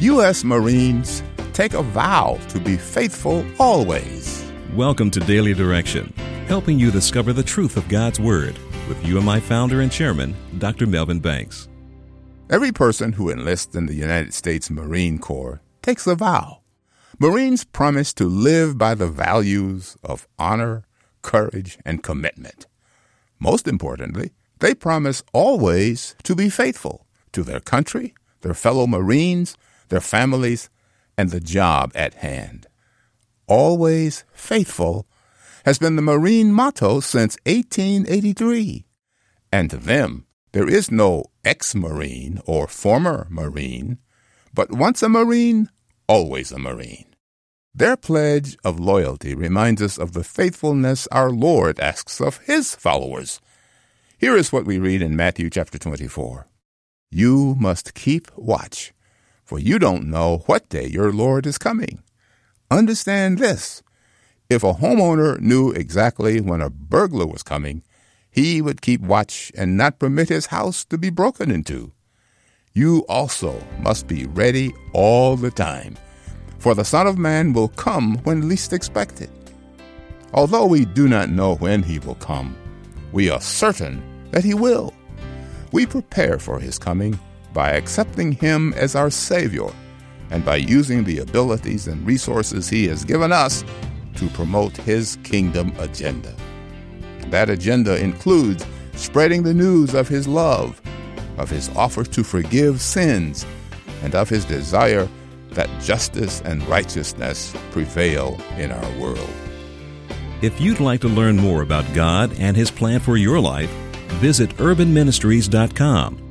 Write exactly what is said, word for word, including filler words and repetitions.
U S Marines take a vow to be faithful always. Welcome to Daily Direction, helping you discover the truth of God's Word with U M I founder and chairman, Doctor Melvin Banks. Every person who enlists in the United States Marine Corps takes a vow. Marines promise to live by the values of honor, courage, and commitment. Most importantly, they promise always to be faithful to their country, their fellow Marines, their families, and the job at hand. Always faithful has been the Marine motto since eighteen eighty-three. And to them, there is no ex-Marine or former Marine, but once a Marine, always a Marine. Their pledge of loyalty reminds us of the faithfulness our Lord asks of His followers. Here is what we read in Matthew chapter twenty-four. You must keep watch, for you don't know what day your Lord is coming. Understand this. If a homeowner knew exactly when a burglar was coming, he would keep watch and not permit his house to be broken into. You also must be ready all the time, for the Son of Man will come when least expected. Although we do not know when he will come, we are certain that he will. We prepare for his coming by accepting him as our Savior and by using the abilities and resources he has given us to promote his kingdom agenda. That agenda includes spreading the news of his love, of his offer to forgive sins, and of his desire that justice and righteousness prevail in our world. If you'd like to learn more about God and His plan for your life, visit urban ministries dot com.